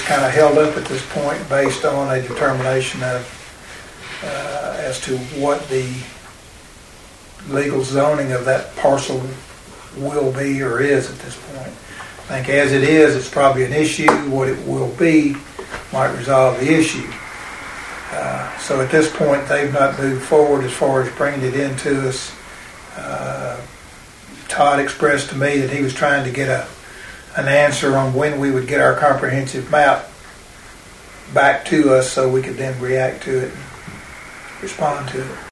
kind of held up at this point based on a determination of as to what the legal zoning of that parcel will be or is at this point. I think as it is, it's probably an issue. What it will be might resolve the issue. So at this point, they've not moved forward as far as bringing it into us. Todd expressed to me that he was trying to get an answer on when we would get our comprehensive map back to us so we could then react to it and respond to it.